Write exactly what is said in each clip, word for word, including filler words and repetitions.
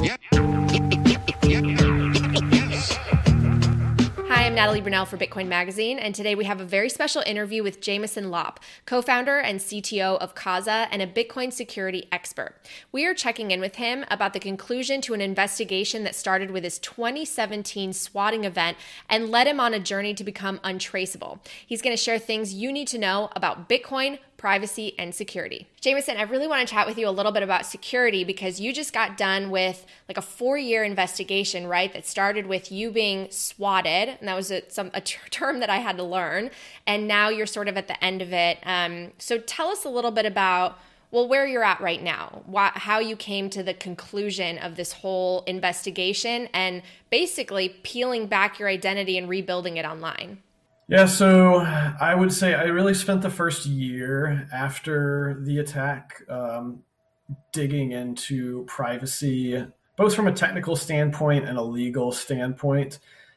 Hi, I'm Natalie Brunell for Bitcoin Magazine, and today we have a very special interview with Jameson Lopp, co-founder and C T O of Kaza and a Bitcoin security expert. We are checking in with him about the conclusion to an investigation that started with his twenty seventeen swatting event and led him on a journey to become untraceable. He's going to share things you need to know about Bitcoin, privacy, and security. Jameson, I really want to chat with you a little bit about security because you just got done with like a four-year investigation, right? That started with you being swatted, and that was a, some, a ter- term that I had to learn, and now you're sort of at the end of it. Um, so tell us a little bit about, well, where you're at right now, why, how you came to the conclusion of this whole investigation, and basically peeling back your identity and rebuilding it online. Yeah, so I would say I really spent the first year after the attack um, digging into privacy, both from a technical standpoint and a legal standpoint.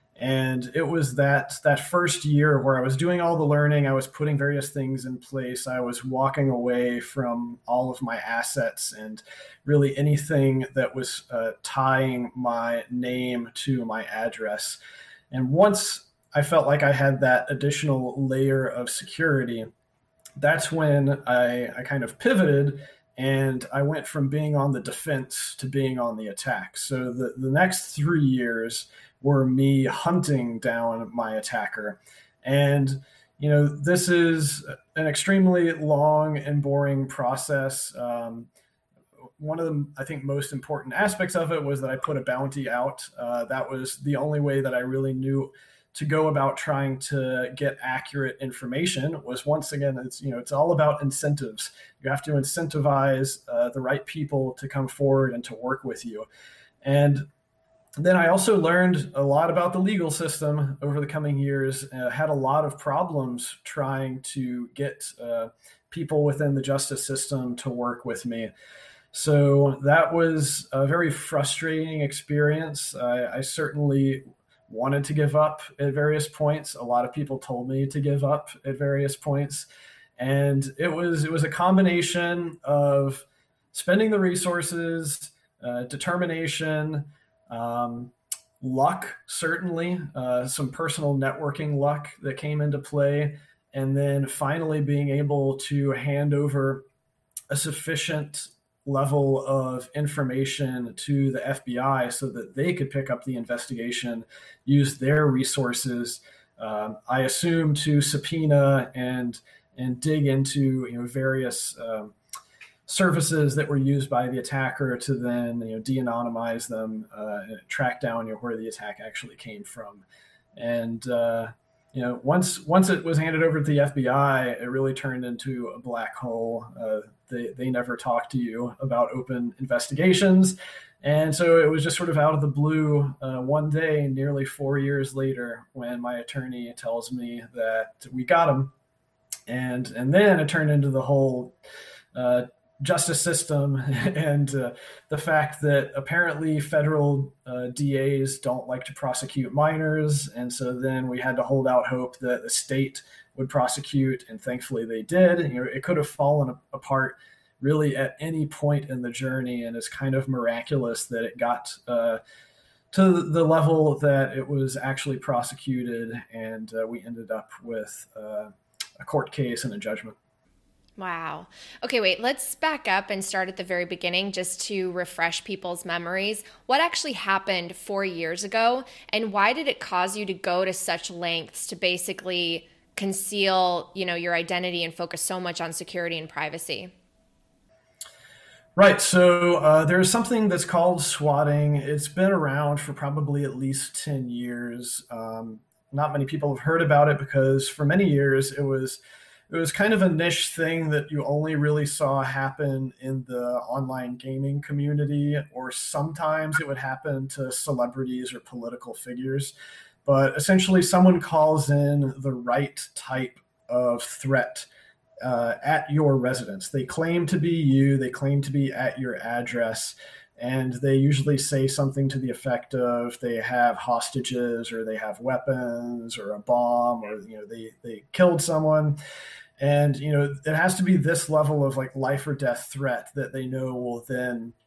And it was that that first year where I was doing all the learning, I was putting various things in place, I was walking away from all of my assets and really anything that was uh, tying my name to my address. And once I felt like I had that additional layer of security, that's when I, I kind of pivoted and I went from being on the defense to being on the attack. So the, the next three years were me hunting down my attacker. And, you know, this is an extremely long and boring process. Um, one of the, I think, most important aspects of it was that I put a bounty out. Uh, that was the only way that I really knew to go about trying to get accurate information. Was once again, it's, you know, it's all about incentives. You have to incentivize uh, the right people to come forward and to work with you. And then I also learned a lot about the legal system over the coming years, uh, had a lot of problems trying to get uh, people within the justice system to work with me. So that was a very frustrating experience. I, I certainly wanted to give up at various points. A lot of people told me to give up at various points. And it was it was a combination of spending the resources, uh, determination, um, luck, certainly, uh, some personal networking luck that came into play, and then finally being able to hand over a sufficient level of information to the F B I so that they could pick up the investigation, use their resources, um, I assume, to subpoena and and dig into, you know, various um, services that were used by the attacker to then, you know, de-anonymize them, uh, and track down, you know, where the attack actually came from. And uh, you know, once once it was handed over to the F B I, it really turned into a black hole. Uh, they they never talk to you about open investigations, and so it was just sort of out of the blue uh, one day, nearly four years later, when my attorney tells me that we got him, and and then it turned into the whole uh, justice system and uh, the fact that apparently federal uh, D As don't like to prosecute minors. And so then we had to hold out hope that the state would prosecute, and thankfully they did. You know, it could have fallen apart really at any point in the journey, and it's kind of miraculous that it got uh, to the level that it was actually prosecuted, and uh, we ended up with uh, a court case and a judgment. Wow. Okay, wait, let's back up and start at the very beginning just to refresh people's memories. What actually happened four years ago, and why did it cause you to go to such lengths to basically conceal, you know, your identity and focus so much on security and privacy? Right. So uh, there's something that's called swatting. It's been around for probably at least ten years. Um, not many people have heard about it because for many years it was It was kind of a niche thing that you only really saw happen in the online gaming community, or sometimes it would happen to celebrities or political figures. But essentially, someone calls in the right type of threat uh, at your residence. They claim to be you, they claim to be at your address, and they usually say something to the effect of they have hostages, or they have weapons, or a bomb, or, you know, they, they killed someone. And, you know, it has to be this level of like life or death threat that they know will then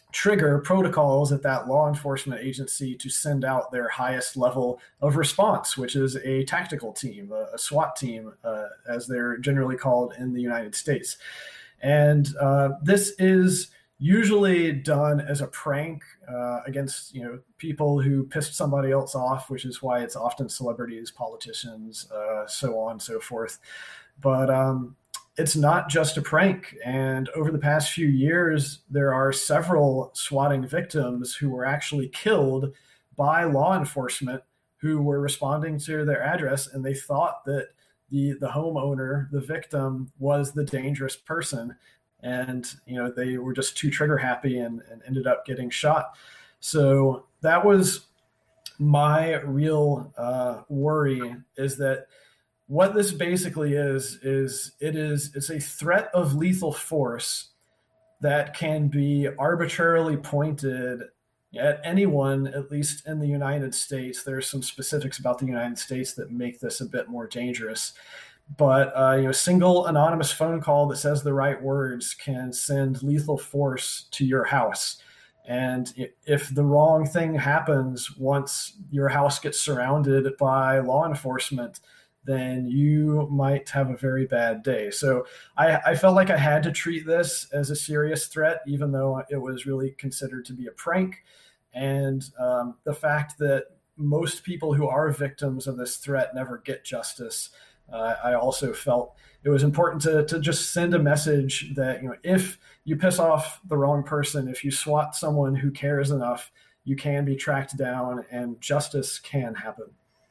trigger protocols at that law enforcement agency to send out their highest level of response, which is a tactical team, a, a SWAT team, uh, as they're generally called in the United States. And uh, this is usually done as a prank uh, against, you know, people who pissed somebody else off, which is why it's often celebrities, politicians, uh, so on and so forth. But um, it's not just a prank. And over the past few years, there are several swatting victims who were actually killed by law enforcement who were responding to their address, and they thought that the the homeowner, the victim, was the dangerous person. And, you know, they were just too trigger happy and, and ended up getting shot. So that was my real uh, worry, is that what this basically is, is it is, it's a threat of lethal force that can be arbitrarily pointed at anyone, at least in the United States. There's some specifics about the United States that make this a bit more dangerous. But uh, you know, a single anonymous phone call that says the right words can send lethal force to your house. And if the wrong thing happens once your house gets surrounded by law enforcement, then you might have a very bad day. So I, I felt like I had to treat this as a serious threat, even though it was really considered to be a prank. And um, the fact that most people who are victims of this threat never get justice, uh, I also felt it was important to, to just send a message that, you know, if you piss off the wrong person, if you swat someone who cares enough, you can be tracked down and justice can happen.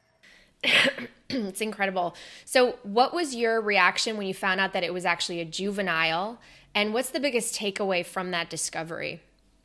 It's incredible. So what was your reaction when you found out that it was actually a juvenile? And what's the biggest takeaway from that discovery?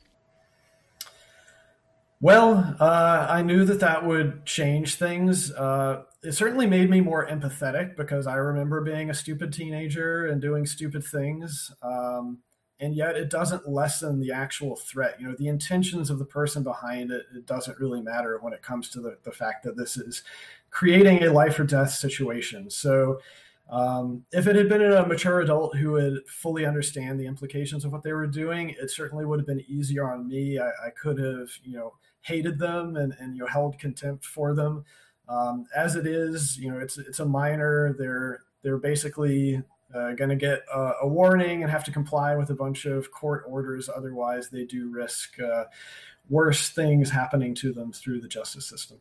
Well, uh, I knew that that would change things. Uh, it certainly made me more empathetic because I remember being a stupid teenager and doing stupid things. Um, and yet it doesn't lessen the actual threat. You know, the intentions of the person behind it, it doesn't really matter when it comes to the, the fact that this is creating a life or death situation. So um, if it had been a mature adult who would fully understand the implications of what they were doing, it certainly would have been easier on me. I, I could have, you know, hated them and, and, you know, held contempt for them. Um, as it is, you know, it's, it's a minor. They're, they're basically uh, going to get a, a warning and have to comply with a bunch of court orders. Otherwise, they do risk uh, worse things happening to them through the justice system.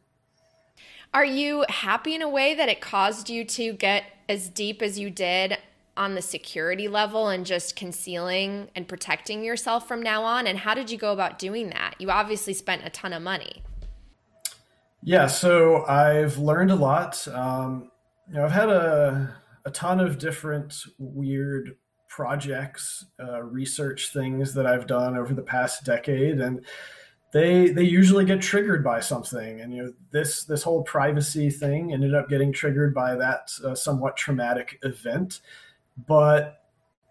Are you happy in a way that it caused you to get as deep as you did on the security level and just concealing and protecting yourself from now on? And how did you go about doing that? You obviously spent a ton of money. Yeah, so I've learned a lot. Um, you know, I've had a, a ton of different weird projects, uh, research things that I've done over the past decade, and they they usually get triggered by something. And you know, this this whole privacy thing ended up getting triggered by that uh, somewhat traumatic event. But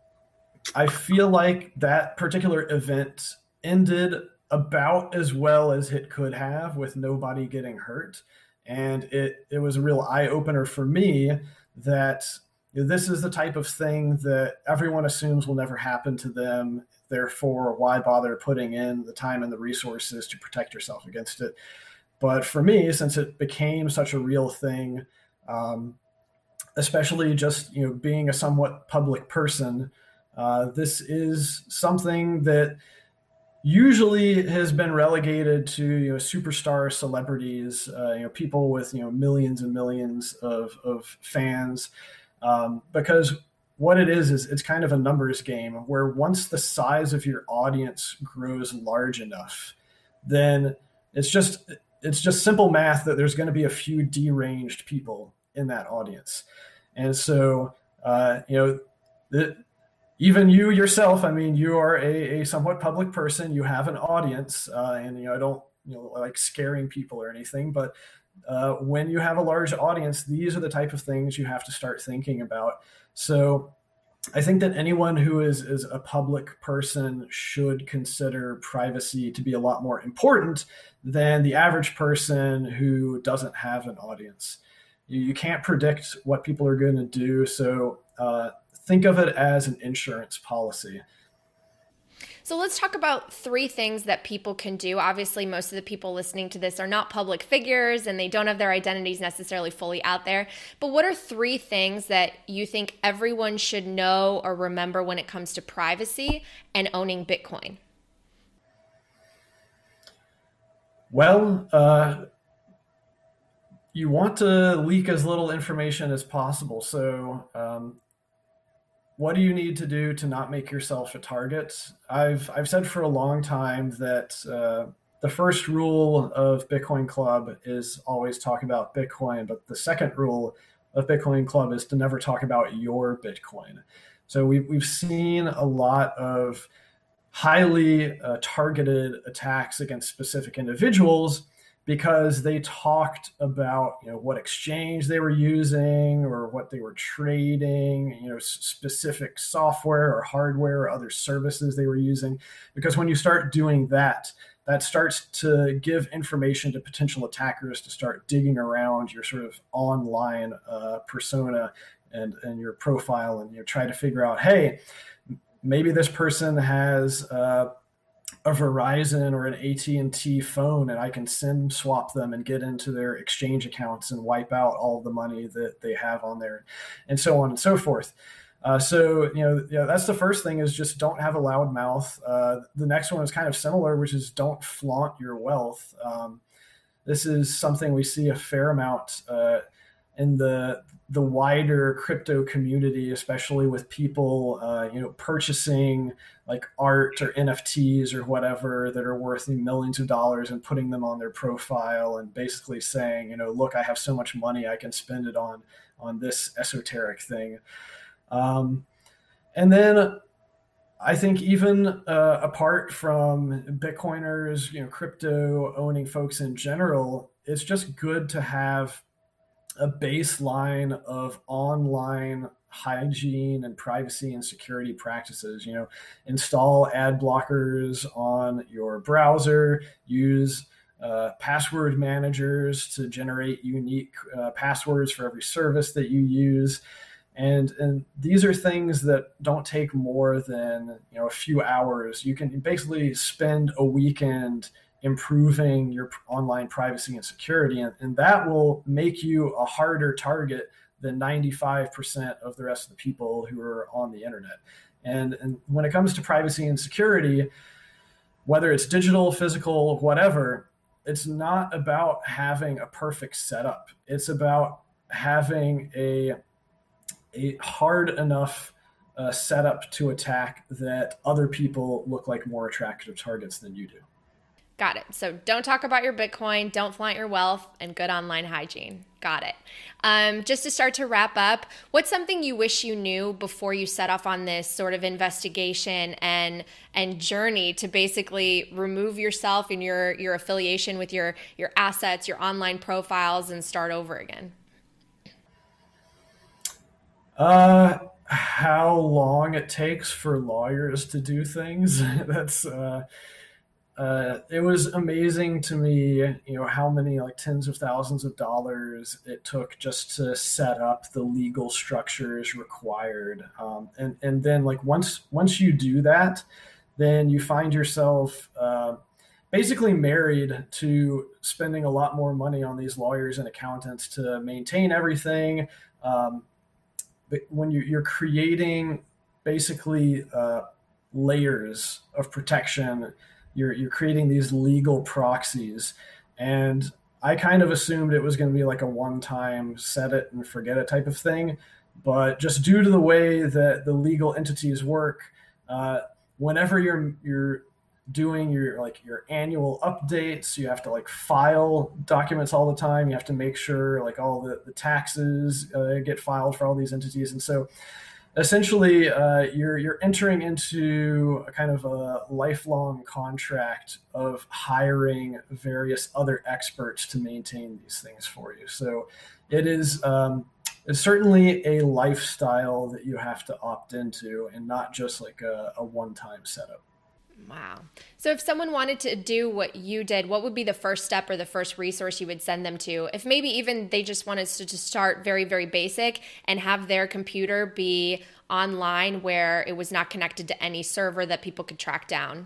I feel like that particular event ended about as well as it could have, with nobody getting hurt. And it, it was a real eye-opener for me that this is the type of thing that everyone assumes will never happen to them. Therefore, why bother putting in the time and the resources to protect yourself against it? But for me, since it became such a real thing, um, especially just, you know, being a somewhat public person, uh, this is something that usually has been relegated to, you know, superstar celebrities, uh, you know, people with, you know, millions and millions of, of fans, um, because what it is is it's kind of a numbers game where once the size of your audience grows large enough, then it's just it's just simple math that there's going to be a few deranged people in that audience. And so, uh, you know, the, even you yourself, I mean, you are a, a somewhat public person. You have an audience, uh, and, you know, I don't, you know, like scaring people or anything, but uh, when you have a large audience, these are the type of things you have to start thinking about. So I think that anyone who is, is a public person should consider privacy to be a lot more important than the average person who doesn't have an audience. You, you can't predict what people are going to do. So uh, think of it as an insurance policy. So let's talk about three things that people can do. Obviously, most of the people listening to this are not public figures and they don't have their identities necessarily fully out there. But what are three things that you think everyone should know or remember when it comes to privacy and owning Bitcoin? Well, uh, you want to leak as little information as possible. So, um, what do you need to do to not make yourself a target? I've I've said for a long time that uh, the first rule of Bitcoin Club is always talk about Bitcoin, but the second rule of Bitcoin Club is to never talk about your Bitcoin. So we've we've seen a lot of highly uh, targeted attacks against specific individuals because they talked about, you know, what exchange they were using or what they were trading, you know, s- specific software or hardware or other services they were using. Because when you start doing that, that starts to give information to potential attackers to start digging around your sort of online uh, persona and, and your profile, and you know, try to figure out, hey, maybe this person has uh, a Verizon or an A T and T phone, and I can SIM swap them and get into their exchange accounts and wipe out all of the money that they have on there, and so on and so forth. Uh, so, you know, you know, that's the first thing, is just don't have a loud mouth. Uh, the next one is kind of similar, which is don't flaunt your wealth. Um, this is something we see a fair amount uh, in the the wider crypto community, especially with people, uh, you know, purchasing like art or N F Ts or whatever that are worth millions of dollars and putting them on their profile and basically saying, you know, look, I have so much money, I can spend it on on this esoteric thing. Um, and then I think even uh, apart from Bitcoiners, you know, crypto owning folks in general, it's just good to have a baseline of online hygiene and privacy and security practices. You know, install ad blockers on your browser, use uh, password managers to generate unique uh, passwords for every service that you use. And, and these are things that don't take more than, you know, a few hours. You can basically spend a weekend improving your online privacy and security, and, and that will make you a harder target than ninety-five percent of the rest of the people who are on the internet. And, and when it comes to privacy and security, whether it's digital, physical, whatever, it's not about having a perfect setup. It's about having a, a hard enough uh, setup to attack that other people look like more attractive targets than you do. Got it. So don't talk about your Bitcoin, don't flaunt your wealth, and good online hygiene. Got it. Um, just to start to wrap up, what's something you wish you knew before you set off on this sort of investigation and and journey to basically remove yourself and your your affiliation with your your assets, your online profiles, and start over again? Uh, how long it takes for lawyers to do things. That's uh, uh, it was amazing to me, you know, how many like tens of thousands of dollars it took just to set up the legal structures required. Um, and and then like once once you do that, then you find yourself uh, basically married to spending a lot more money on these lawyers and accountants to maintain everything. Um, but when you, you're creating basically uh, layers of protection, you're you're creating these legal proxies. And I kind of assumed it was going to be like a one-time set it and forget it type of thing. But just due to the way that the legal entities work, uh, whenever you're you're doing your like your annual updates, you have to like file documents all the time. You have to make sure like all the, the taxes uh, get filed for all these entities. And so essentially uh, you're you're entering into a kind of a lifelong contract of hiring various other experts to maintain these things for you. So it is um, it's certainly a lifestyle that you have to opt into, and not just like a, a one-time setup. Wow. So if someone wanted to do what you did, what would be the first step or the first resource you would send them to? If maybe even they just wanted to just start very, very basic and have their computer be online where it was not connected to any server that people could track down.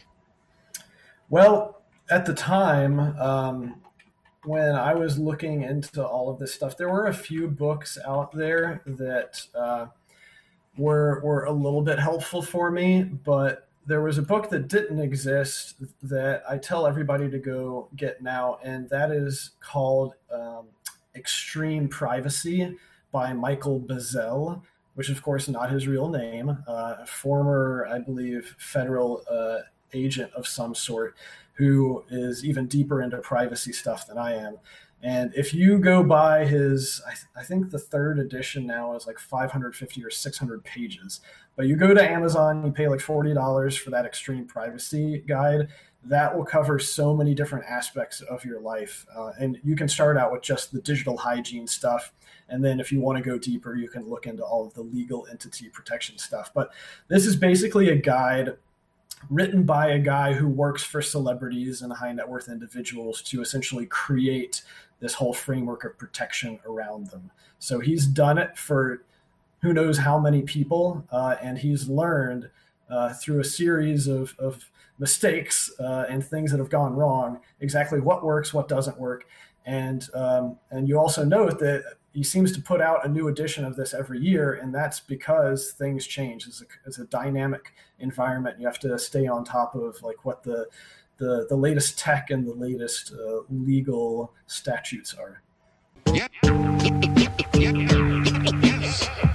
Well, at the time, um, when I was looking into all of this stuff, there were a few books out there that uh, were were a little bit helpful for me, but there was a book that didn't exist that I tell everybody to go get now, and that is called um, Extreme Privacy by Michael Bazzell, which is, of course, not his real name, uh, former, I believe, federal uh, agent of some sort who is even deeper into privacy stuff than I am. And if you go buy his, I, th- I think the third edition now is like five hundred fifty or six hundred pages. But you go to Amazon, you pay like forty dollars for that extreme privacy guide. That will cover so many different aspects of your life. Uh, and you can start out with just the digital hygiene stuff. And then if you want to go deeper, you can look into all of the legal entity protection stuff. But this is basically a guide written by a guy who works for celebrities and high net worth individuals to essentially create this whole framework of protection around them. So he's done it for who knows how many people, uh, and he's learned uh, through a series of, of mistakes uh, and things that have gone wrong exactly what works, what doesn't work. And um, and you also note that he seems to put out a new edition of this every year, and that's because things change. It's a, it's a dynamic environment. You have to stay on top of like what the the, the latest tech and the latest uh, legal statutes are. Yep. Yep. Yep. Yes.